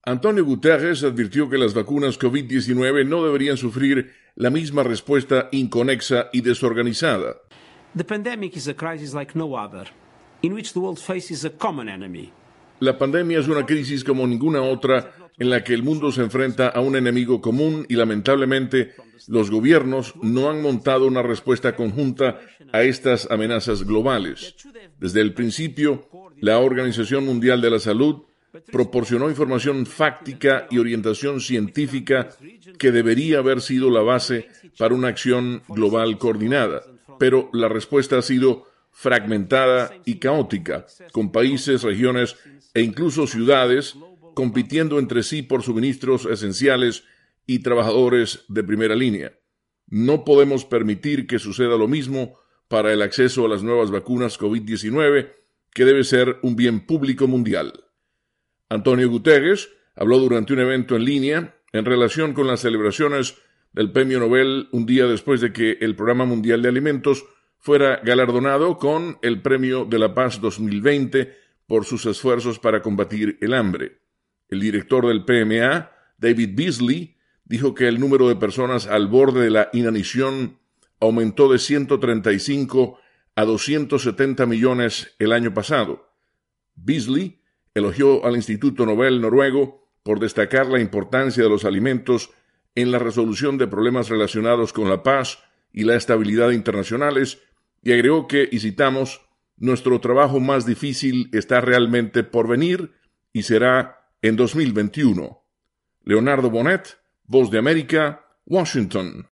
Antonio Guterres advirtió que las vacunas COVID-19 no deberían sufrir la misma respuesta inconexa y desorganizada. The pandemic is a crisis like no other, in which the world faces a common enemy. La pandemia es una crisis como ninguna otra en la que el mundo se enfrenta a un enemigo común y lamentablemente los gobiernos no han montado una respuesta conjunta a estas amenazas globales. Desde el principio, la Organización Mundial de la Salud proporcionó información fáctica y orientación científica que debería haber sido la base para una acción global coordinada, pero la respuesta ha sido fragmentada y caótica, con países, regiones e incluso ciudades compitiendo entre sí por suministros esenciales y trabajadores de primera línea. No podemos permitir que suceda lo mismo para el acceso a las nuevas vacunas COVID-19, que debe ser un bien público mundial. Antonio Guterres habló durante un evento en línea en relación con las celebraciones del Premio Nobel un día después de que el Programa Mundial de Alimentos fuera galardonado con el Premio de la Paz 2020 por sus esfuerzos para combatir el hambre. El director del PMA, David Beasley, dijo que el número de personas al borde de la inanición aumentó de 135 a 270 millones el año pasado. Beasley elogió al Instituto Nobel noruego por destacar la importancia de los alimentos en la resolución de problemas relacionados con la paz y la estabilidad internacionales, y agregó que, y citamos, nuestro trabajo más difícil está realmente por venir y será en 2021. Leonardo Bonet, Voz de América, Washington.